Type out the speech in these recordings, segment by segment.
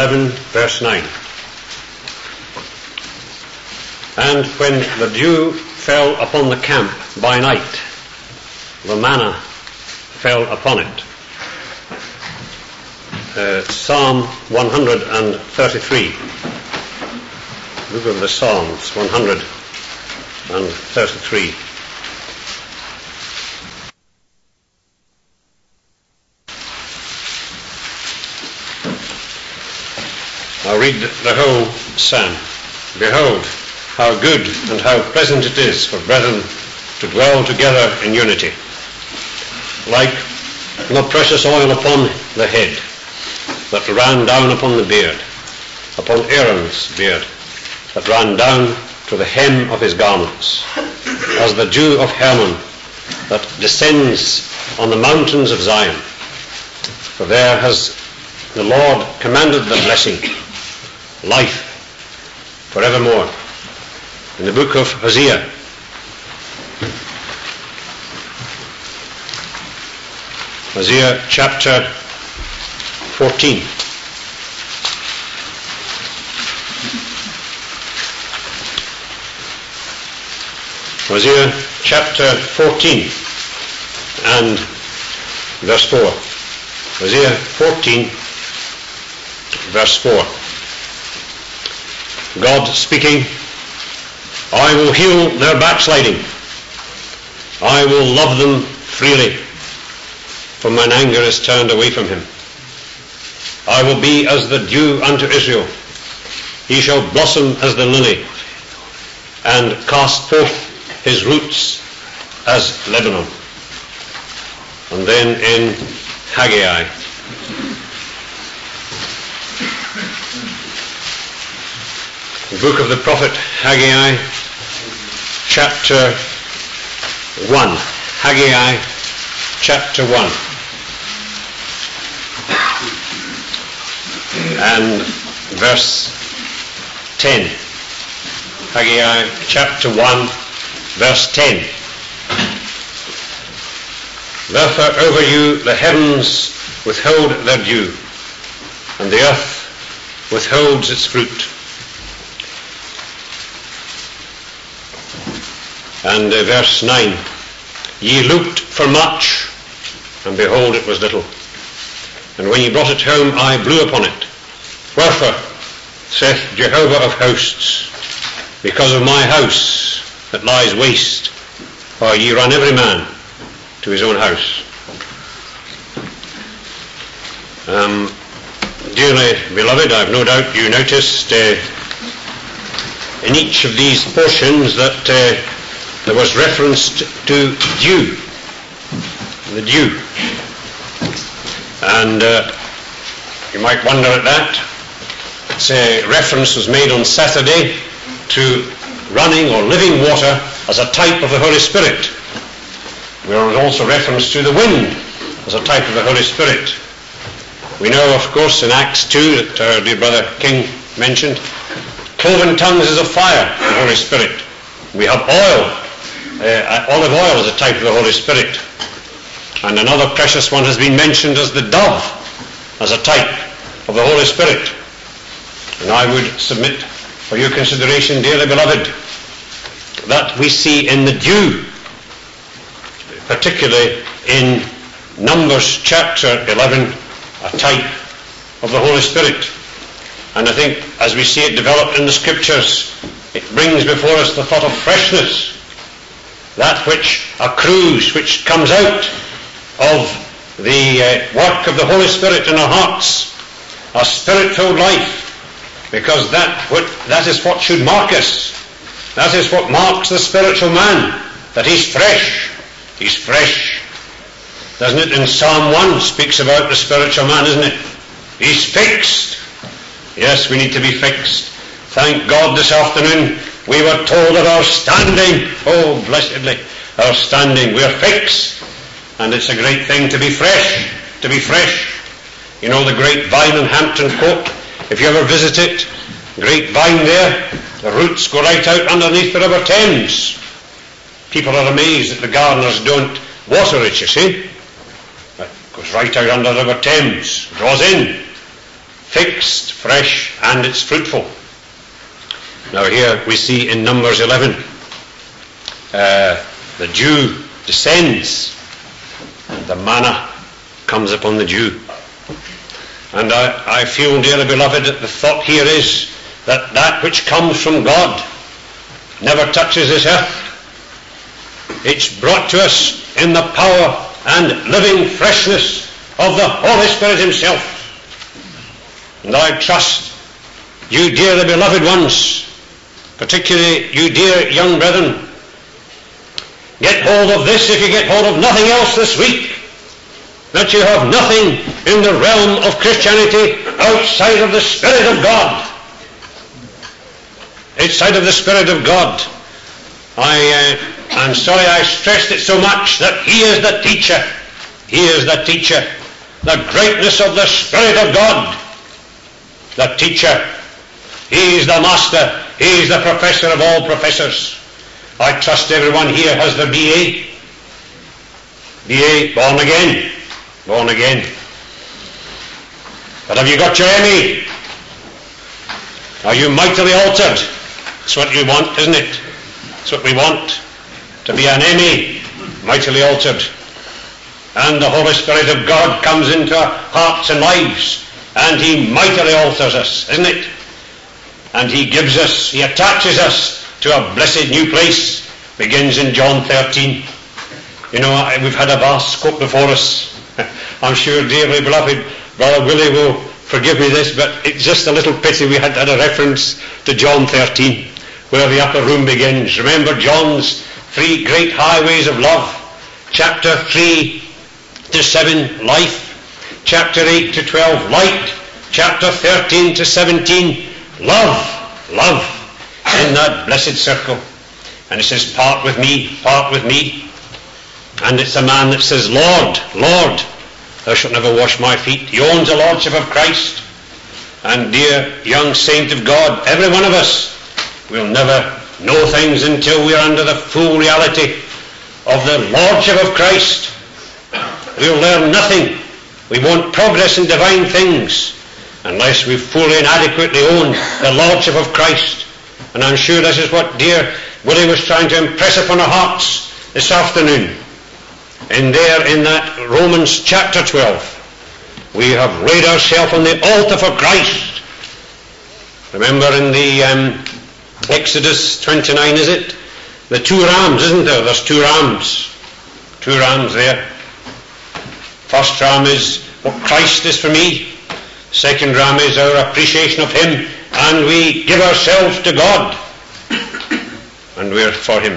11, verse 9. And when the dew fell upon the camp by night, the manna fell upon it. Psalm 133. Book of the Psalms, 133. I'll read the whole psalm. Behold, how good and how pleasant it is for brethren to dwell together in unity. Like the precious oil upon the head that ran down upon the beard, upon Aaron's beard, that ran down to the hem of his garments, as the dew of Hermon that descends on the mountains of Zion. For there has the Lord commanded the blessing, life forevermore. In the book of Hosea, Hosea chapter 14. Hosea chapter 14 and verse 4. Hosea 14 verse 4. God speaking, I will heal their backsliding. I will love them freely, for mine anger is turned away from him. I will be as the dew unto Israel. He shall blossom as the lily, and cast forth his roots as Lebanon. And then in Haggai, the book of the prophet Haggai, chapter 1. Haggai, chapter 1. And verse 10. Haggai, chapter 1, verse 10. Therefore over you the heavens withhold their dew, and the earth withholds its fruit. And verse 9, ye looked for much, and behold it was little. And when ye brought it home, I blew upon it. Wherefore, saith Jehovah of hosts, because of my house that lies waste, for ye run every man to his own house. Dearly beloved, I've no doubt you noticed in each of these portions that there was reference to dew, the dew. And you might wonder at that. Say reference was made on Saturday to running or living water as a type of the Holy Spirit. There was also reference to the wind as a type of the Holy Spirit. We know, of course, in Acts 2 that our dear brother King mentioned, cloven tongues is a fire, the Holy Spirit. We have oil, olive oil as a type of the Holy Spirit. And another precious one has been mentioned as the dove, as a type of the Holy Spirit. And I would submit for your consideration, dearly beloved, that we see in the dew, particularly in Numbers chapter 11, a type of the Holy Spirit. And I think as we see it developed in the Scriptures, it brings before us the thought of freshness, that which accrues, which comes out of the work of the Holy Spirit in our hearts, a Spirit-filled life, because that is what should mark us. That is what marks the spiritual man, that he's fresh. He's fresh. Doesn't it? In Psalm 1 speaks about the spiritual man, isn't it? He's fixed. Yes, we need to be fixed. Thank God this afternoon we were told of our standing. Oh, blessedly, our standing. We're fixed. And it's a great thing to be fresh. To be fresh. You know the great vine in Hampton Court? If you ever visit it, great vine there, the roots go right out underneath the River Thames. People are amazed that the gardeners don't water it, you see. It goes right out under the River Thames, draws in. fixed, fresh, and it's fruitful. Now here we see in Numbers 11, the dew descends, and the manna comes upon the dew. And I feel, dearly beloved, that the thought here is that that which comes from God never touches this earth. It's brought to us in the power and living freshness of the Holy Spirit himself. And I trust you, dearly beloved ones, particularly you dear young brethren, get hold of this if you get hold of nothing else this week, that you have nothing in the realm of Christianity outside of the Spirit of God. Outside of the Spirit of God. I'm sorry I stressed it so much that he is the teacher. He is the teacher. The greatness of the Spirit of God. The teacher. He is the master. He is the professor of all professors. I trust everyone here has the BA. BA, born again. Born again. But have you got your ME? Are you mightily altered? That's what you want, isn't it? That's what we want. To be an ME, mightily altered. And the Holy Spirit of God comes into our hearts and lives, and he mightily alters us, isn't it? And he gives us, he attaches us to a blessed new place. Begins in John 13. You know, we've had a vast scope before us. I'm sure, dearly beloved, Brother Willie will forgive me this, but it's just a little pity we had a reference to John 13, where the upper room begins. Remember John's 3 great highways of love. Chapter 3 to 7, life. Chapter 8 to 12, light. Chapter 13 to 17, love. Love. In that blessed circle. And it says, part with me, part with me. And it's a man that says, Lord, Lord, thou shalt never wash my feet. He owns the Lordship of Christ. And dear young saint of God, every one of us will never know things until we are under the full reality of the Lordship of Christ. We'll learn nothing. We won't progress in divine things unless we fully and adequately own the Lordship of Christ. And I'm sure this is what dear Willie was trying to impress upon our hearts this afternoon. And there in that Romans chapter 12, we have laid ourselves on the altar for Christ. Remember in the Exodus 29, is it? The 2 rams, isn't there? There's 2 rams. 2 rams there. First ram is what Christ is for me. Second ram is our appreciation of him, and we give ourselves to God. And we're for him.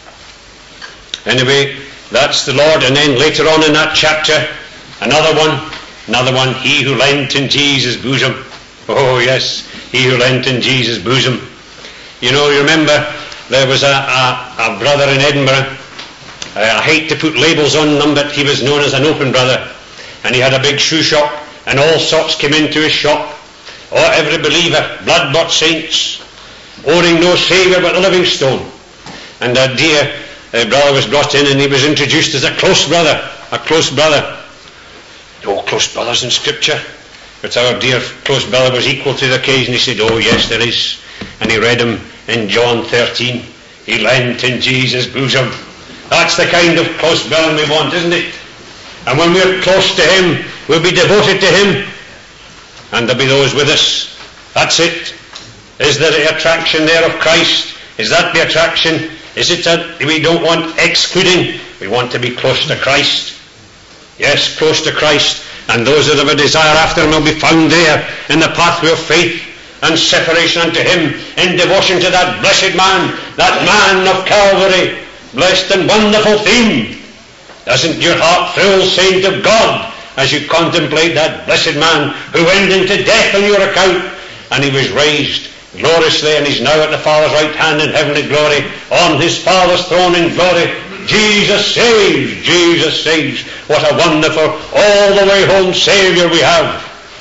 Anyway, that's the Lord. And then later on in that chapter, another one, he who leant in Jesus' bosom. Oh yes, he who leant in Jesus' bosom. You know, you remember there was a brother in Edinburgh. I hate to put labels on them, but he was known as an open brother. And he had a big shoe shop, and all sorts came into his shop. Oh, every believer, blood-bought saints, owning no saviour but the living stone. And a dear brother was brought in, and he was introduced as a close brother. A close brother. Oh, close brothers in Scripture. But our dear close brother was equal to the occasion. He said, oh yes, there is. And he read him in John 13. He leant in Jesus' bosom. That's the kind of close brother we want, isn't it? And when we're close to him, we'll be devoted to him. And there'll be those with us. That's it. Is there the attraction there of Christ? Is that the attraction? Is it that we don't want excluding? We want to be close to Christ. Yes, close to Christ. And those that have a desire after him will be found there in the pathway of faith and separation unto him, in devotion to that blessed man, that man of Calvary. Blessed and wonderful theme. Doesn't your heart thrill, saint of God, as you contemplate that blessed man who went into death on your account, and he was raised gloriously, and he's now at the Father's right hand in heavenly glory, on his Father's throne in glory. Jesus saves, Jesus saves. What a wonderful, all the way home Saviour we have.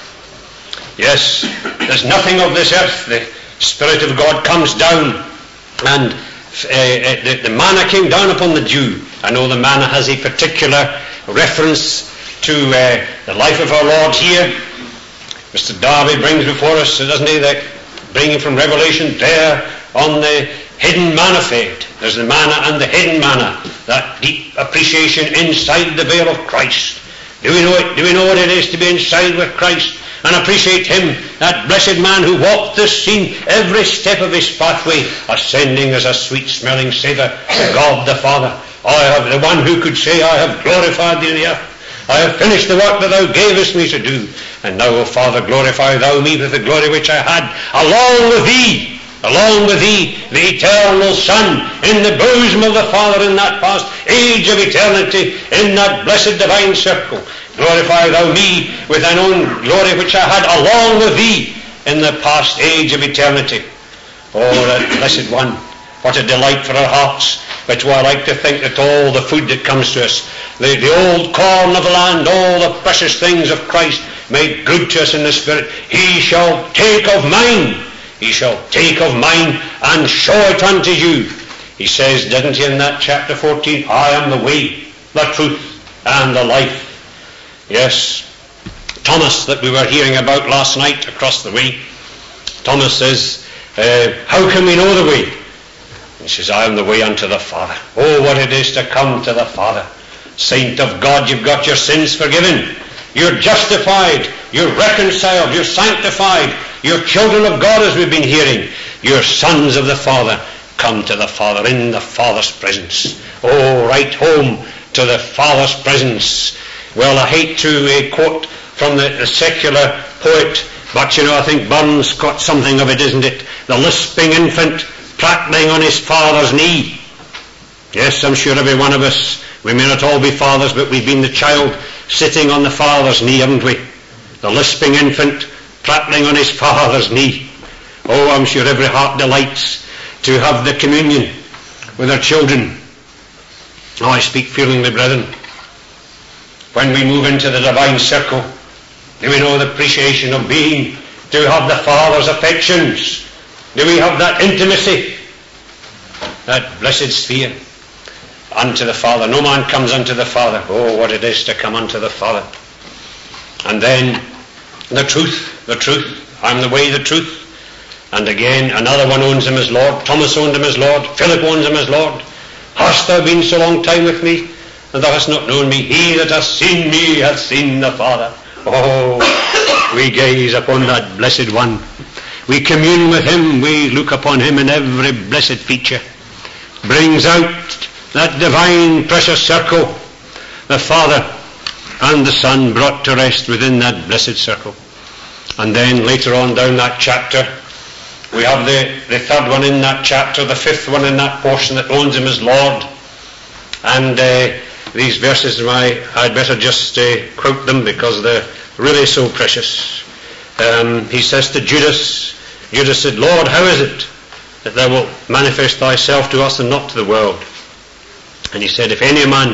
Yes, there's nothing of this earth. The Spirit of God comes down, and the manna came down upon the dew. I know the manna has a particular reference to the life of our Lord here. Mr. Darby brings before us, doesn't he, that bringing from Revelation there on the hidden manna fed. There's the manna and the hidden manna, that deep appreciation inside the veil of Christ. Do we know it? Do we know what it is to be inside with Christ and appreciate him, that blessed man who walked the scene every step of his pathway, ascending as a sweet-smelling savour to God the Father? I have the one who could say, I have glorified thee in the earth. I have finished the work that thou gavest me to do. And now, O Father, glorify thou me with the glory which I had along with thee, the eternal Son, in the bosom of the Father in that past age of eternity, in that blessed divine circle. Glorify thou me with thine own glory which I had along with thee in the past age of eternity. Oh, that blessed one. What a delight for our hearts. But I like to think that all the food that comes to us, the old corn of the land, all the precious things of Christ made good to us in the Spirit, he shall take of mine. He shall take of mine and show it unto you. He says, didn't he, in that chapter 14, I am the way, the truth, and the life. Yes, Thomas, that we were hearing about last night across the way, Thomas says, how can we know the way? He says, I am the way unto the Father. Oh, what it is to come to the Father. Saint of God, you've got your sins forgiven. You're justified. You're reconciled. You're sanctified. You're children of God, as we've been hearing. You're sons of the Father. Come to the Father in the Father's presence. Oh, right home to the Father's presence. Well, I hate to quote from the secular poet, but I think Burns got something of it, isn't it? The lisping infant prattling on his father's knee. Yes, I'm sure every one of us, we may not all be fathers, but we've been the child sitting on the father's knee, haven't we? The lisping infant prattling on his father's knee. Oh, I'm sure every heart delights to have the communion with our children. Oh, I speak feelingly, brethren. When we move into the divine circle, do we know the appreciation of being, to have the Father's affections? Do we have that intimacy, that blessed sphere unto the Father? No man comes unto the Father. Oh, what it is to come unto the Father. And then the truth. I'm the way, the truth. And again, another one owns him as Lord. Thomas owned him as Lord. Philip owns him as Lord. Hast thou been so long time with me, and thou hast not known me? He that hath seen me hath seen the Father. Oh, we gaze upon that blessed one. We commune with him, we look upon him in every blessed feature. Brings out that divine precious circle, the Father and the Son brought to rest within that blessed circle. And then later on down that chapter, we have the third one in that chapter, the fifth one in that portion that owns him as Lord. And these verses, I'd better just quote them because they're really so precious. He says to Judas said, Lord, how is it that thou wilt manifest thyself to us and not to the world? And he said, if anyone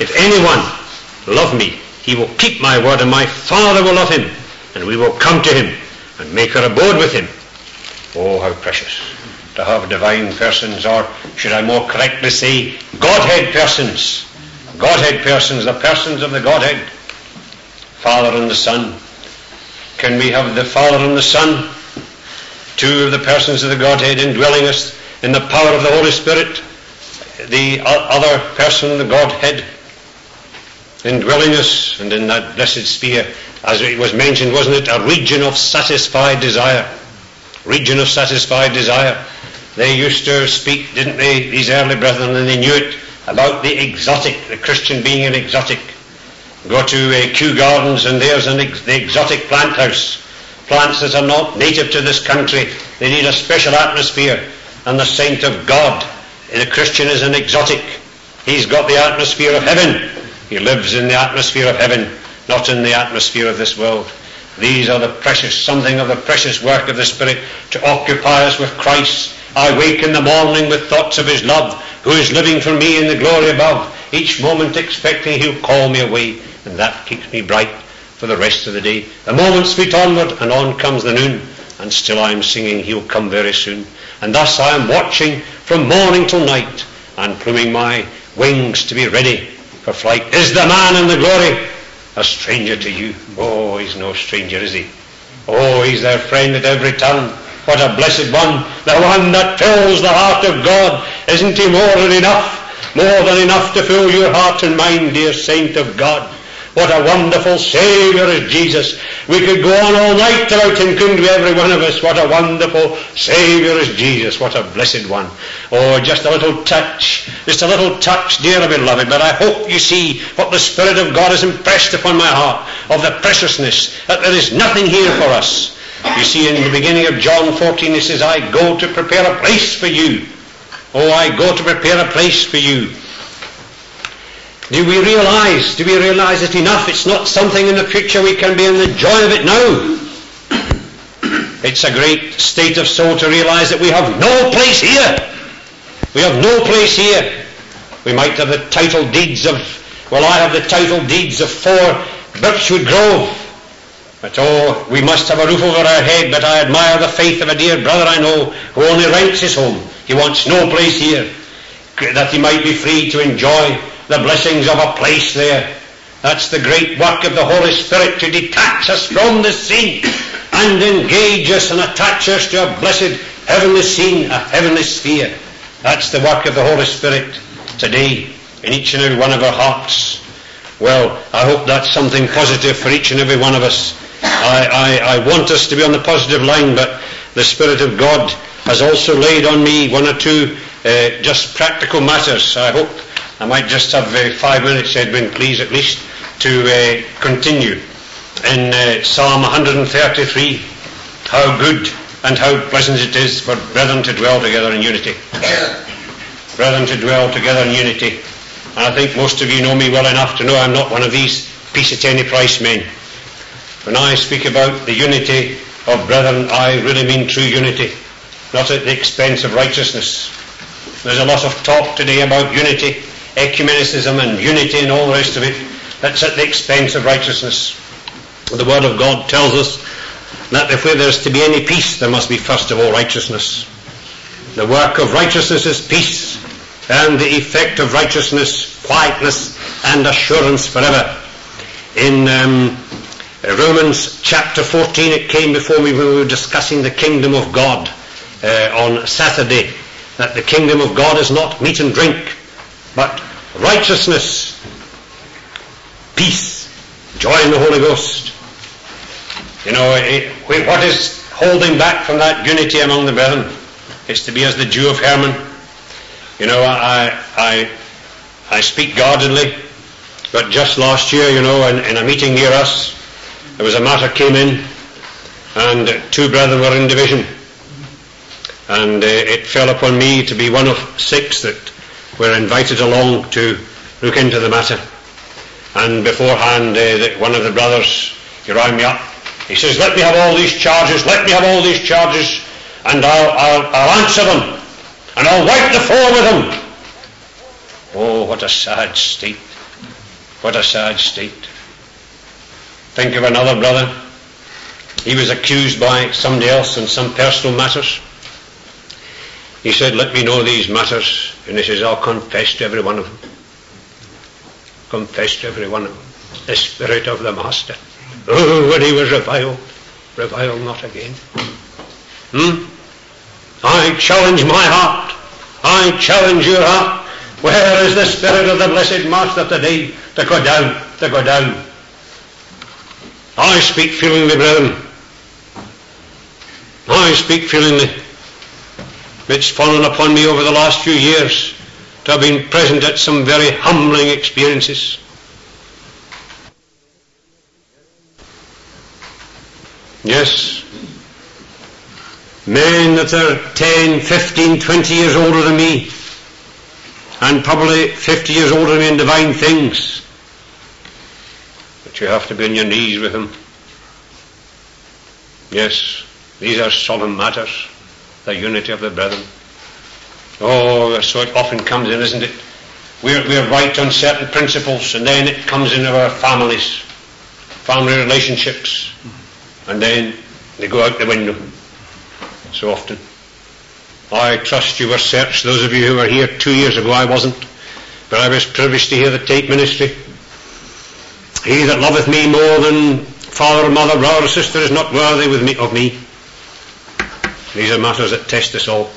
love me, he will keep my word, and my Father will love him, and we will come to him and make our abode with him. Oh, how precious to have divine persons, or should I more correctly say, Godhead persons. Godhead persons, the persons of the Godhead. Father and the Son. Can we have the Father and the Son, two of the persons of the Godhead, indwelling us in the power of the Holy Spirit, the other person of the Godhead indwelling us, and in that blessed sphere, as it was mentioned, wasn't it, a region of satisfied desire. Region of satisfied desire. They used to speak, didn't they, these early brethren, and they knew it, about the exotic, the Christian being an exotic. Go to Kew Gardens and there's the exotic plant house. Plants that are not native to this country. They need a special atmosphere. And the saint of God, the Christian, is an exotic. He's got the atmosphere of heaven. He lives in the atmosphere of heaven, not in the atmosphere of this world. These are the precious, something of the precious work of the Spirit to occupy us with Christ. I wake in the morning with thoughts of his love, who is living for me in the glory above, each moment expecting he'll call me away, and that keeps me bright for the rest of the day. The moments fleet onward, and on comes the noon, and still I am singing, he'll come very soon. And thus I am watching from morning till night, and pluming my wings to be ready for flight. Is the man in the glory a stranger to you? Oh, he's no stranger, is he? Oh, he's their friend at every turn. What a blessed one, the one that fills the heart of God. Isn't he more than enough? More than enough to fill your heart and mind, dear saint of God. What a wonderful Saviour is Jesus. We could go on all night about him, couldn't we, every one of us? What a wonderful Saviour is Jesus. What a blessed one. Oh, just a little touch, dear beloved. But I hope you see what the Spirit of God has impressed upon my heart, of the preciousness, that there is nothing here for us. You see, in the beginning of John 14, he says, I go to prepare a place for you. Oh, I go to prepare a place for you. Do we realize it enough? It's not something in the future. We can be in the joy of it now. It's a great state of soul to realize that we have no place here. We have no place here. We might have the title deeds of, I have the title deeds of 4 Birchwood Grove. But we must have a roof over our head. But I admire the faith of a dear brother I know who only rents his home. He wants no place here, that he might be free to enjoy the blessings of a place there. That's the great work of the Holy Spirit, to detach us from the scene and engage us and attach us to a blessed heavenly scene, a heavenly sphere. That's the work of the Holy Spirit today in each and every one of our hearts. Well, I hope that's something positive for each and every one of us. I want us to be on the positive line, but the Spirit of God has also laid on me 1 or 2 just practical matters. I hope I might just have 5 minutes, Edwin, please, at least, to continue. In Psalm 133, how good and how pleasant it is for brethren to dwell together in unity. Brethren to dwell together in unity. And I think most of you know me well enough to know I'm not one of these peace at any price men. When I speak about the unity of brethren, I really mean true unity, not at the expense of righteousness. There's a lot of talk today about unity, ecumenicism and unity and all the rest of it. That's at the expense of righteousness. The Word of God tells us that if there's to be any peace, there must be first of all righteousness. The work of righteousness is peace, and the effect of righteousness, quietness and assurance forever. In Romans chapter 14, it came before me when we were discussing the kingdom of God on Saturday, that the kingdom of God is not meat and drink, but righteousness, peace, joy in the Holy Ghost. You know, what is holding back from that unity among the brethren? It's to be as the Jew of Hermon. You know, I speak guardedly, but just last year, you know, in a meeting near us, there was a matter came in, and 2 brethren were in division, and it fell upon me to be one of 6 that were invited along to look into the matter. And beforehand, one of the brothers, he rang me up. He says, let me have all these charges, and I'll answer them, and I'll wipe the floor with them. Oh, what a sad state. What a sad state. Think of another brother. He was accused by somebody else in some personal matters. He said, let me know these matters. And he says, I'll confess to every one of them. Confess to every one of them. The Spirit of the Master. Oh, when he was reviled not again. I challenge my heart. I challenge your heart. Where is the Spirit of the Blessed Master today to go down? I speak feelingly, brethren. I speak feelingly. It's fallen upon me over the last few years to have been present at some very humbling experiences. Yes, men that are 10, 15, 20 years older than me, and probably 50 years older than me in divine things, but you have to be on your knees with them. Yes, these are solemn matters, the unity of the brethren. Oh, so it often comes in, isn't it? We're right on certain principles, and then it comes into our families, family relationships, and then they go out the window so often. I trust you were searched, those of you who were here 2 years ago. I wasn't, but I was privileged to hear the tape ministry. He that loveth me more than father or mother, brother or sister is not worthy of me. These are matters that test us all.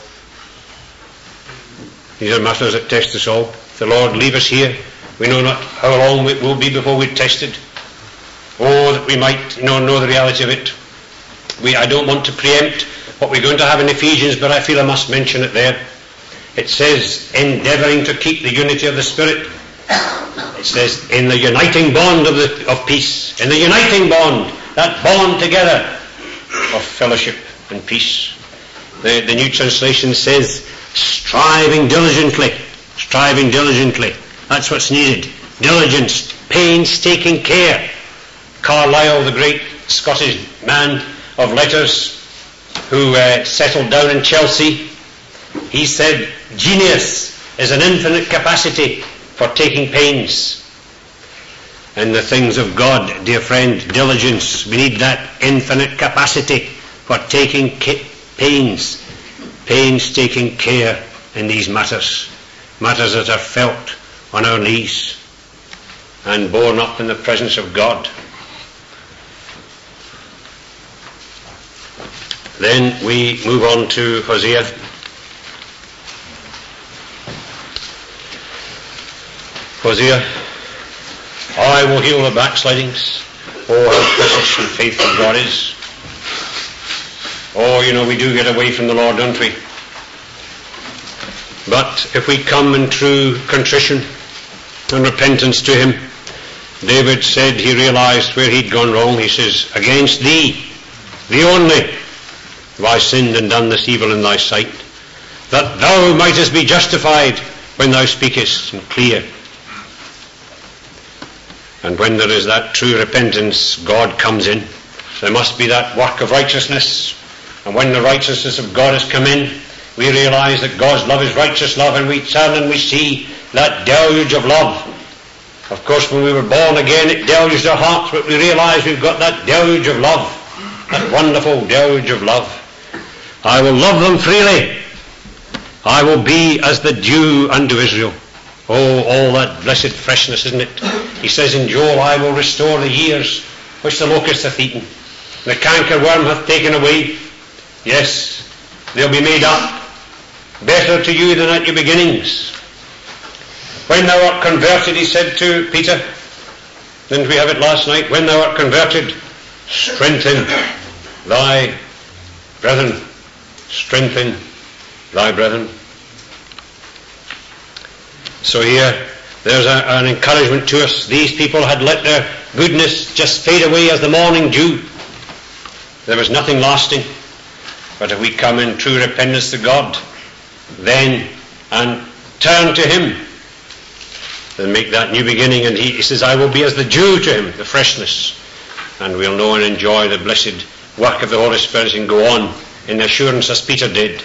These are matters that test us all. If the Lord leave us here, we know not how long it will be before we're tested. Oh, that we might know the reality of it. I don't want to preempt what we're going to have in Ephesians, but I feel I must mention it there. It says, endeavouring to keep the unity of the Spirit. It says, in the uniting bond of peace. In the uniting bond, that bond together of fellowship and peace. The New Translation says, striving diligently. Striving diligently. That's what's needed. Diligence, painstaking care. Carlyle, the great Scottish man of letters who settled down in Chelsea, he said, genius is an infinite capacity for taking pains. In the things of God, dear friend, diligence, we need that infinite capacity for taking pains, painstaking care in these matters that are felt on our knees and borne up in the presence of God. Then we move on to Hosea. Hosea, I will heal the backslidings. Oh, how precious and faithful God is. Oh, we do get away from the Lord, don't we? But if we come in true contrition and repentance to Him, David said he realized where he'd gone wrong. He says, against thee, thee only, have I sinned and done this evil in thy sight, that thou mightest be justified when thou speakest, and clear. And when there is that true repentance, God comes in. There must be that work of righteousness. And when the righteousness of God has come in, we realize that God's love is righteous love, and we turn and we see that deluge of love. Of course, when we were born again, it deluged our hearts, but we realize we've got that deluge of love, that wonderful deluge of love. I will love them freely. I will be as the dew unto Israel. Oh, all that blessed freshness, isn't it? He says in Joel, I will restore the years which the locust hath eaten, the cankerworm hath taken away. Yes, they'll be made up. Better to you than at your beginnings. When thou art converted, he said to Peter, didn't we have it last night? When thou art converted, strengthen thy brethren. Strengthen thy brethren. So here, there's an encouragement to us. These people had let their goodness just fade away as the morning dew. There was nothing lasting. But if we come in true repentance to God, then, and turn to Him, then make that new beginning. And he says, I will be as the dew to Him, the freshness. And we'll know and enjoy the blessed work of the Holy Spirit and go on in assurance as Peter did.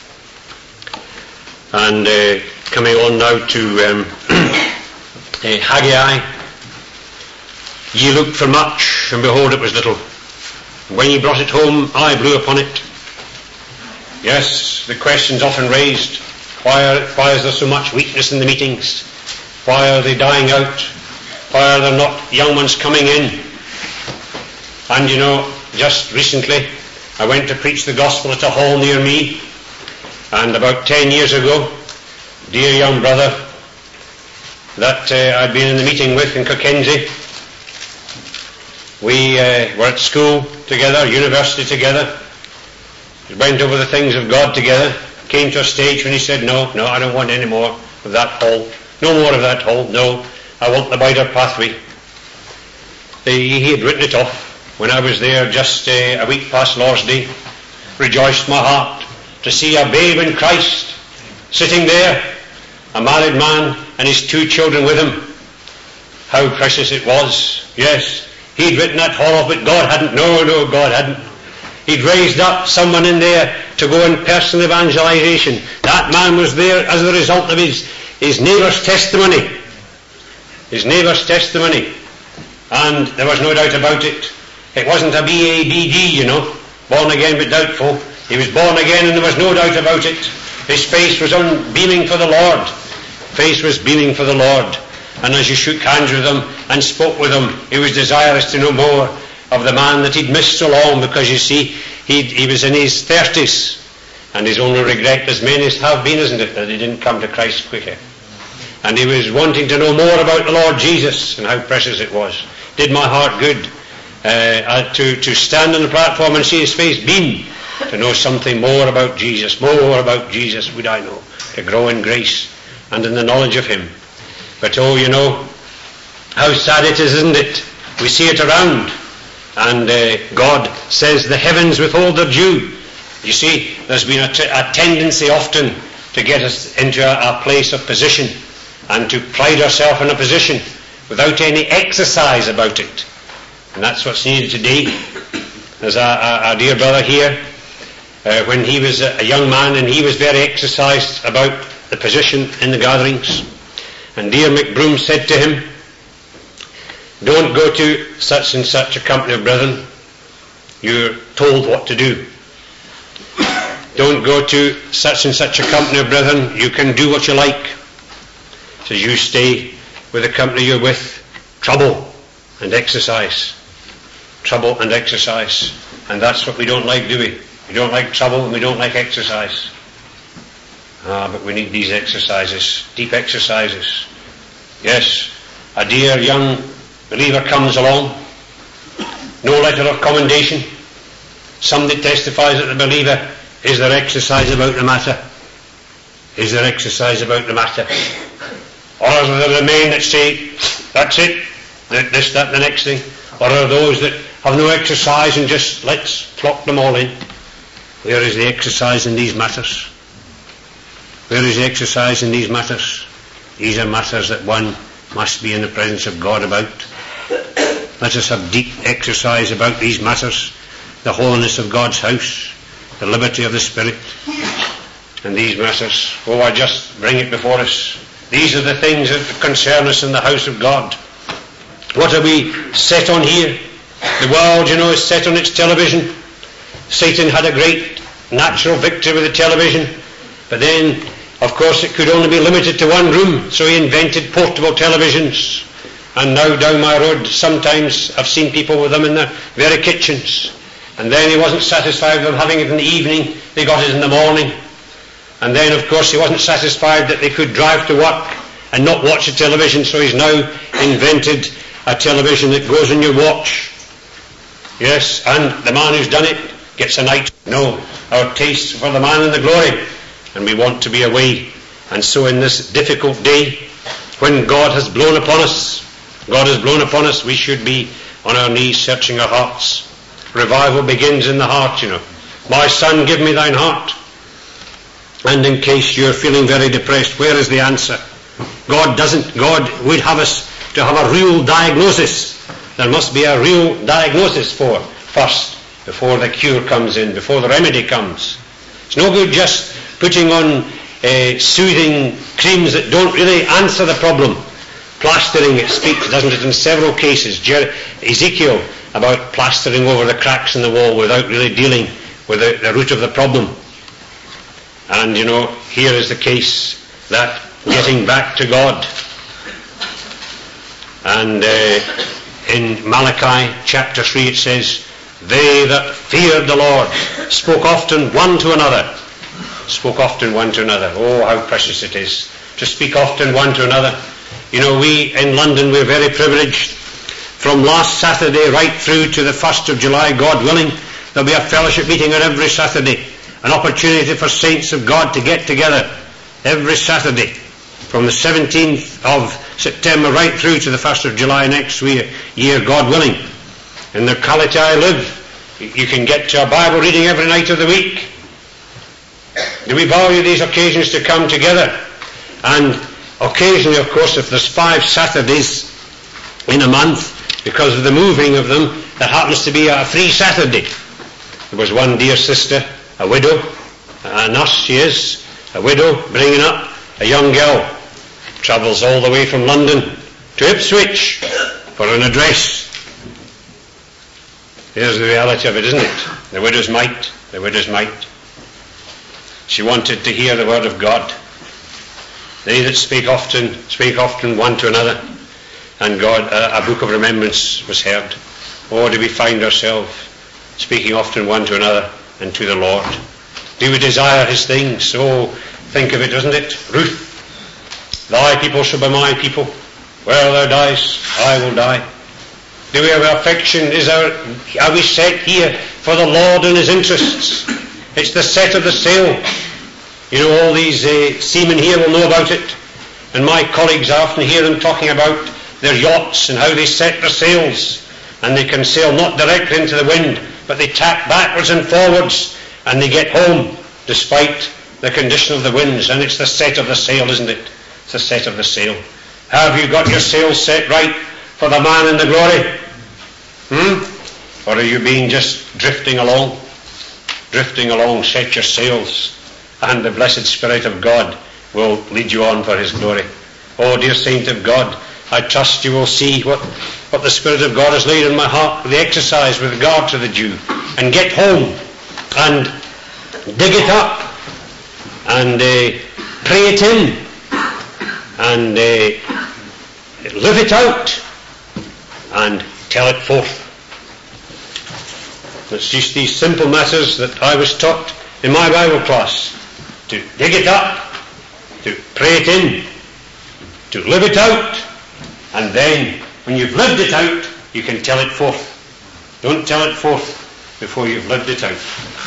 And coming on now to Haggai. Ye looked for much, and behold, it was little. When ye brought it home, I blew upon it. Yes, the question's often raised. Why is there so much weakness in the meetings? Why are they dying out? Why are there not young ones coming in? And just recently, I went to preach the gospel at a hall near me, and about 10 years ago, dear young brother that I'd been in the meeting with in Kirkensey, we were at school together, university together, went over the things of God together, came to a stage when he said, no, I don't want any more of that hall, no more of that hall, no, I want the wider pathway. He had written it off. When I was there just a week past Lord's Day, rejoiced my heart to see a babe in Christ sitting there, a married man and his 2 children with him. How precious it was. Yes, he'd written that hall off, but God hadn't. No, God hadn't. He'd raised up someone in there to go in personal evangelization. That man was there as a result of his neighbour's testimony. His neighbour's testimony. And there was no doubt about it. It wasn't a BABD, born again but doubtful. He was born again and there was no doubt about it. His face was beaming for the Lord. Face was beaming for the Lord. And as you shook hands with him and spoke with him, he was desirous to know more of the man that he'd missed so long, because you see, he was in his 30s, and his only regret, as many have been, isn't it, that he didn't come to Christ quicker. And he was wanting to know more about the Lord Jesus and how precious it was. Did my heart good to stand on the platform and see his face beam, to know something more about Jesus. More about Jesus would I know, to grow in grace and in the knowledge of him. But oh, you know, how sad it is, isn't it? We see it around, and God says the heavens withhold their dew. You see, there's been a tendency often to get us into a place of position and to pride ourselves in a position without any exercise about it. And that's what's needed today. There's a dear brother here, when he was a young man, and he was very exercised about the position in the gatherings. And dear McBroom said to him, don't go to such and such a company of brethren. You're told what to do. Don't go to such and such a company of brethren. You can do what you like. So you stay with the company you're with. Trouble and exercise. Trouble and exercise. And that's what we don't like, do we? We don't like trouble and we don't like exercise. But we need these exercises, deep exercises. Yes, a dear young believer comes along, no letter of commendation. Somebody testifies that the believer, is there exercise about the matter? Is there exercise about the matter? Or are there the men that say, that's it, this, that, the next thing? Or are those that have no exercise and just let's flock them all in? Where is the exercise in these matters? Where is the exercise in these matters? These are matters that one must be in the presence of God about. Let us have deep exercise about these matters. The holiness of God's house, the liberty of the Spirit, and these matters. Oh, I just bring it before us. These are the things that concern us in the house of God. What are we set on here? The world, you know, is set on its television. Satan had a great natural victory with the television, but then, of course, it could only be limited to one room, so he invented portable televisions. And now down my road, sometimes I've seen people with them in their very kitchens. And then he wasn't satisfied with them having it in the evening, they got it in the morning. And then, of course, he wasn't satisfied that they could drive to work and not watch the television, so he's now invented a television that goes on your watch. Yes, and the man who's done it gets a night. No, our taste for the man in the glory, and we want to be away. And so in this difficult day, when God has blown upon us, we should be on our knees searching our hearts. Revival begins in the heart, you know. My son, give me thine heart. And in case you're feeling very depressed, where is the answer? God would have us to have a real diagnosis. There must be a real diagnosis first, before the cure comes in, before the remedy comes. It's no good just putting on soothing creams that don't really answer the problem. Plastering, it speaks, doesn't it, in several cases. Ezekiel, about plastering over the cracks in the wall without really dealing with the root of the problem. And, you know, here is the case, that getting back to God. And in Malachi chapter 3 it says, they that feared the Lord spoke often one to another. Spoke often one to another. Oh, how precious it is to speak often one to another. You know, we in London, we're very privileged. From last Saturday right through to the 1st of July, God willing, there'll be a fellowship meeting on every Saturday. An opportunity for saints of God to get together every Saturday. From the 17th of September right through to the 1st of July next year, God willing. In the locality I live, you can get to a Bible reading every night of the week. Do we value these occasions to come together? And occasionally, of course, if there's 5 Saturdays in a month, because of the moving of them, there happens to be a free Saturday. There was one dear sister, a widow, a nurse she is, a widow, bringing up a young girl, travels all the way from London to Ipswich for an address. There's the reality of it, isn't it? The widow's mite. She wanted to hear the word of God. They that speak often one to another. And God, a book of remembrance was heard. Or do we find ourselves speaking often one to another and to the Lord? Do we desire his things? Oh, think of it, doesn't it? Ruth, thy people shall be my people. Where thou diest, I will die. Do we have affection? Are we set here for the Lord and his interests? It's the set of the sail. You know, all these seamen here will know about it. And my colleagues, I often hear them talking about their yachts and how they set their sails. And they can sail not directly into the wind, but they tack backwards and forwards, and they get home despite the condition of the winds. And it's the set of the sail, isn't it? It's the set of the sail. Have you got your sails set right for the man in the glory? Or are you being just drifting along? Drifting along, set your sails, and the blessed Spirit of God will lead you on for his glory. Oh, dear saint of God, I trust you will see what the Spirit of God has laid in my heart, the exercise with regard to the Jew, and get home and dig it up and pray it in and live it out and tell it forth. It's just these simple matters that I was taught in my Bible class. To dig it up, to pray it in, to live it out, and then when you've lived it out, you can tell it forth. Don't tell it forth before you've lived it out.